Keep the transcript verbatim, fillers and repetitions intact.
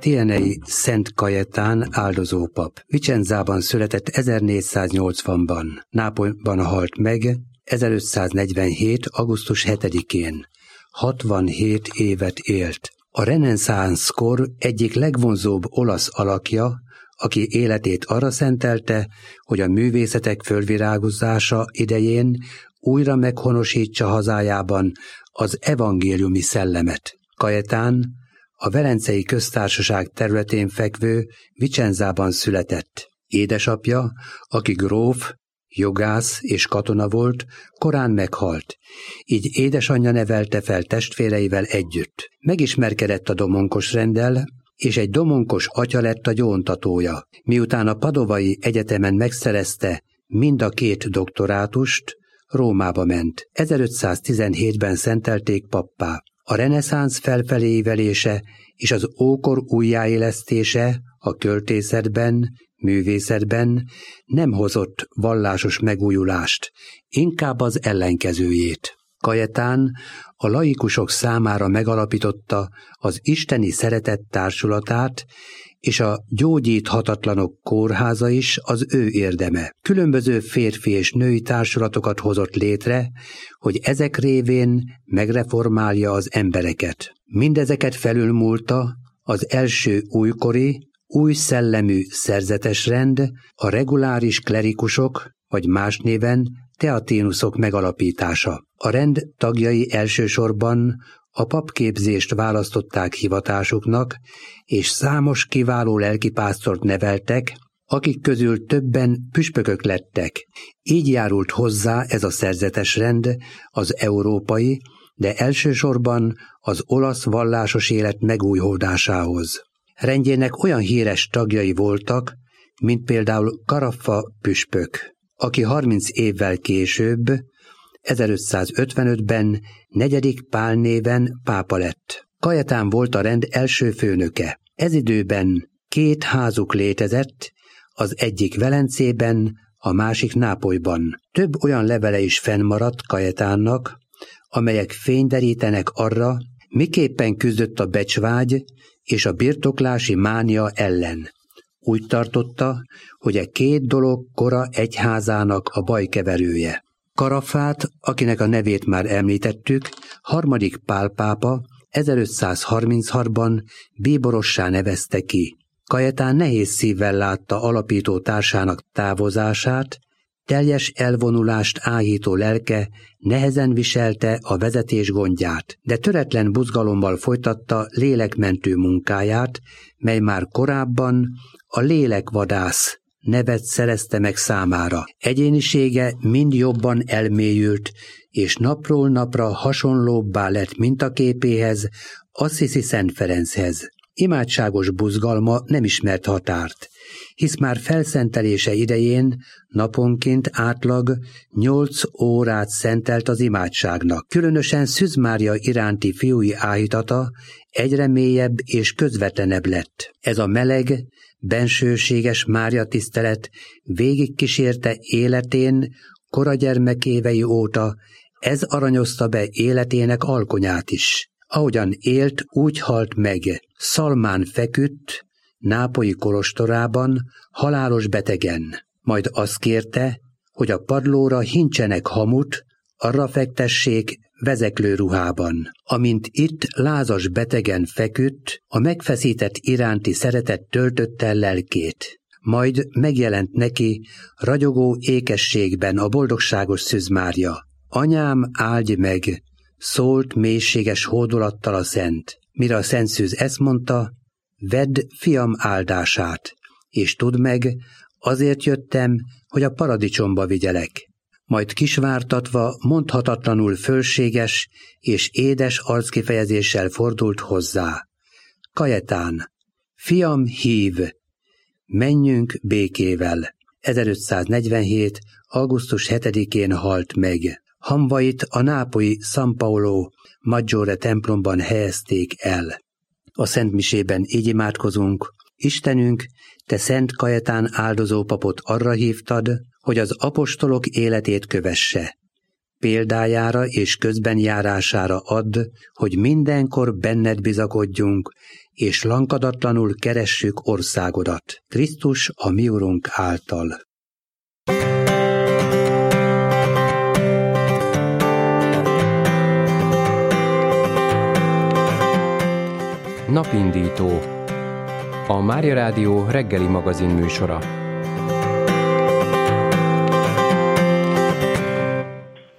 Tienei Szent Kajetán áldozópap. Vicenzában született ezernégyszáznyolcvanban. Nápolyban halt meg ezerötszáznegyvenhét. augusztus hetedikén. hatvanhét évet élt. A reneszánszkor egyik legvonzóbb olasz alakja, aki életét arra szentelte, hogy a művészetek fölvirágozása idején újra meghonosítsa hazájában az evangéliumi szellemet. Kajetán a Velencei Köztársaság területén fekvő Vicenzában született. Édesapja, aki gróf, jogász és katona volt, korán meghalt, így édesanyja nevelte fel testvéreivel együtt. Megismerkedett a domonkos renddel, és egy domonkos atya lett a gyóntatója. Miután a Padovai Egyetemen megszerezte mind a két doktorátust, Rómába ment. ezerötszáztizenhétben szentelték pappá. A reneszánsz felfelévelése és az ókor újjáélesztése a költészetben, művészetben nem hozott vallásos megújulást, inkább az ellenkezőjét. Kajetán a laikusok számára megalapította az isteni szeretet társulatát, és a gyógyíthatatlanok kórháza is az ő érdeme. Különböző férfi és női társulatokat hozott létre, hogy ezek révén megreformálja az embereket. Mindezeket felülmúlta az első újkori, új szellemű szerzetesrend, a reguláris klerikusok, vagy más néven teatínuszok megalapítása. A rend tagjai elsősorban a papképzést választották hivatásuknak, és számos kiváló lelkipásztort neveltek, akik közül többen püspökök lettek. Így járult hozzá ez a szerzetesrend az európai, de elsősorban az olasz vallásos élet megújuldásához. Rendjének olyan híres tagjai voltak, mint például Caraffa püspök, aki harminc évvel később, ezerötszázötvenötben negyedik Pál néven pápa lett. Kajetán volt a rend első főnöke. Ez időben két házuk létezett, az egyik Velencében, a másik Nápolyban. Több olyan levele is fennmaradt Kajetánnak, amelyek fényderítenek arra, miképpen küzdött a becsvágy és a birtoklási mánia ellen. Úgy tartotta, hogy e két dolog kora egyházának a bajkeverője. Caraffát, akinek a nevét már említettük, harmadik Pál pápa ezerötszázharminchatban bíborossá nevezte ki. Kajetán nehéz szívvel látta alapító társának távozását, teljes elvonulást áhító lelke nehezen viselte a vezetés gondját, de töretlen buzgalommal folytatta lélekmentő munkáját, mely már korábban a lélekvadász nevet szerezte meg számára. Egyénisége mind jobban elmélyült, és napról napra hasonlóbbá lett mintaképéhez, Assisi Szent Ferenchez. Imádságos buzgalma nem ismert határt, hisz már felszentelése idején naponként átlag nyolc órát szentelt az imádságnak. Különösen Szűz Mária iránti fiúi áhítata egyre mélyebb és közvetlenebb lett. Ez a meleg, bensőséges Mária tisztelet végigkísérte életén kora gyermekévei óta, ez aranyozta be életének alkonyát is. Ahogyan élt, úgy halt meg. Szalmán feküdt, nápolyi kolostorában, halálos betegen. Majd azt kérte, hogy a padlóra hincsenek hamut, arra fektessék vezeklő ruhában. Amint itt lázas betegen feküdt, a megfeszített iránti szeretet töltötte el lelkét. Majd megjelent neki ragyogó ékességben a boldogságos Szűz Mária. Anyám, áldj meg! Szólt mélységes hódolattal a szent. Mire a Szent Szűz ezt mondta, vedd fiam áldását, és tudd meg, azért jöttem, hogy a paradicsomba vigyelek. Majd kisvártatva, mondhatatlanul fölséges és édes arckifejezéssel fordult hozzá. Kajetán, fiam, hív, menjünk békével. ezerötszáznegyvenhét. augusztus hetedikén halt meg. Hamvait a nápolyi San Paolo Maggiore templomban helyezték el. A szentmisében így imádkozunk: Istenünk, te Szent Kajetán áldozó papot arra hívtad, hogy az apostolok életét kövesse. példájára és közbenjárására add, hogy mindenkor benned bizakodjunk, és lankadatlanul keressük országodat, Krisztus a mi Urunk által. Napindító. A Mária Rádió reggeli magazin műsora.